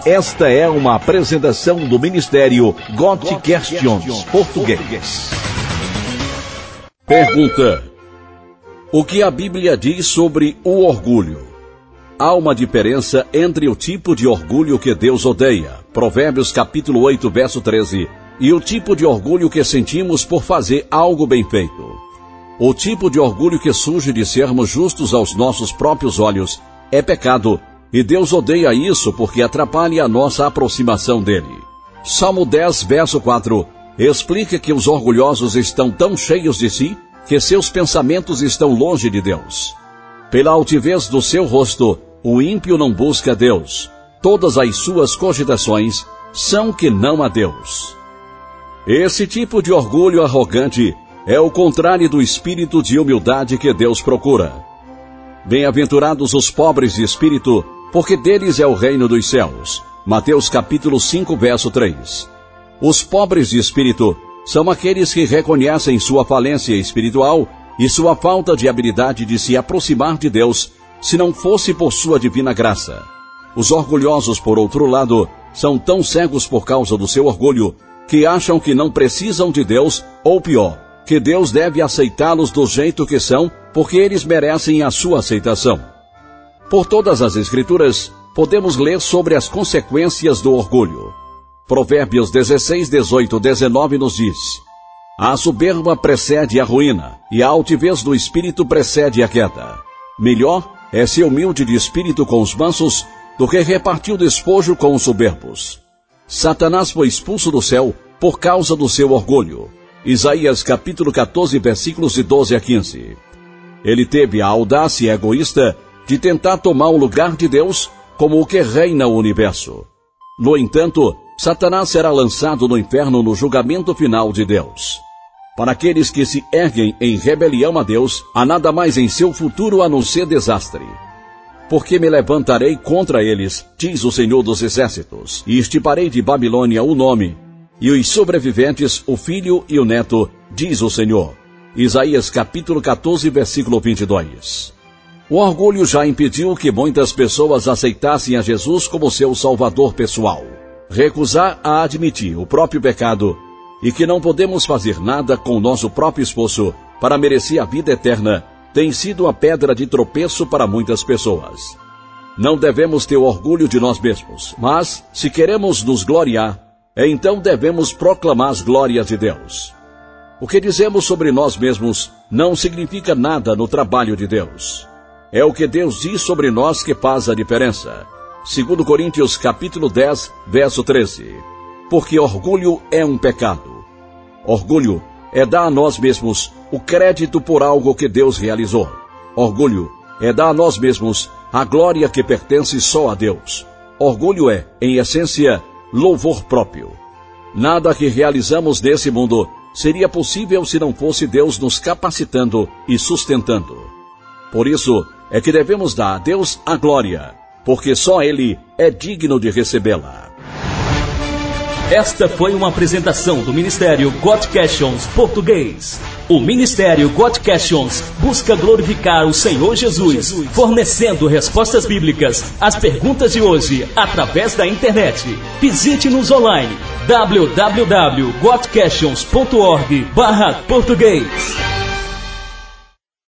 Esta é uma apresentação do Ministério God Questions Português. Pergunta: o que a Bíblia diz sobre o orgulho? Há uma diferença entre o tipo de orgulho que Deus odeia, Provérbios capítulo 8, verso 13, e o tipo de orgulho que sentimos por fazer algo bem feito. O tipo de orgulho que surge de sermos justos aos nossos próprios olhos é pecado, e Deus odeia isso porque atrapalha a nossa aproximação dele. Salmo 10, verso 4, explica que os orgulhosos estão tão cheios de si que seus pensamentos estão longe de Deus. Pela altivez do seu rosto, o ímpio não busca Deus. Todas as suas cogitações são que não há Deus. Esse tipo de orgulho arrogante é o contrário do espírito de humildade que Deus procura. Bem-aventurados os pobres de espírito, porque deles é o reino dos céus. Mateus capítulo 5, verso 3. Os pobres de espírito são aqueles que reconhecem sua falência espiritual e sua falta de habilidade de se aproximar de Deus, se não fosse por sua divina graça. Os orgulhosos, por outro lado, são tão cegos por causa do seu orgulho, que acham que não precisam de Deus, ou pior, que Deus deve aceitá-los do jeito que são, porque eles merecem a sua aceitação. Por todas as Escrituras, podemos ler sobre as consequências do orgulho. Provérbios 16, 18, 19 nos diz: a soberba precede a ruína, e a altivez do espírito precede a queda. Melhor é ser humilde de espírito com os mansos, do que repartir o despojo com os soberbos. Satanás foi expulso do céu por causa do seu orgulho. Isaías capítulo 14, versículos de 12 a 15. Ele teve a audácia egoísta de tentar tomar o lugar de Deus como o que reina o universo. No entanto, Satanás será lançado no inferno no julgamento final de Deus. Para aqueles que se erguem em rebelião a Deus, há nada mais em seu futuro a não ser desastre. Porque me levantarei contra eles, diz o Senhor dos Exércitos, e extirparei de Babilônia o nome, e os sobreviventes, o filho e o neto, diz o Senhor. Isaías capítulo 14, versículo 22. O orgulho já impediu que muitas pessoas aceitassem a Jesus como seu salvador pessoal. Recusar a admitir o próprio pecado e que não podemos fazer nada com o nosso próprio esforço para merecer a vida eterna tem sido a pedra de tropeço para muitas pessoas. Não devemos ter orgulho de nós mesmos, mas, se queremos nos gloriar, então devemos proclamar as glórias de Deus. O que dizemos sobre nós mesmos não significa nada no trabalho de Deus. É o que Deus diz sobre nós que faz a diferença. 2 Coríntios capítulo 10, verso 13. Porque orgulho é um pecado. Orgulho é dar a nós mesmos o crédito por algo que Deus realizou. Orgulho é dar a nós mesmos a glória que pertence só a Deus. Orgulho é, em essência, louvor próprio. Nada que realizamos nesse mundo seria possível se não fosse Deus nos capacitando e sustentando. Por isso é que devemos dar a Deus a glória, porque só Ele é digno de recebê-la. Esta foi uma apresentação do Ministério God Questions Português. O Ministério God Questions busca glorificar o Senhor Jesus, fornecendo respostas bíblicas às perguntas de hoje através da internet. Visite-nos online www.godquestions.org/português.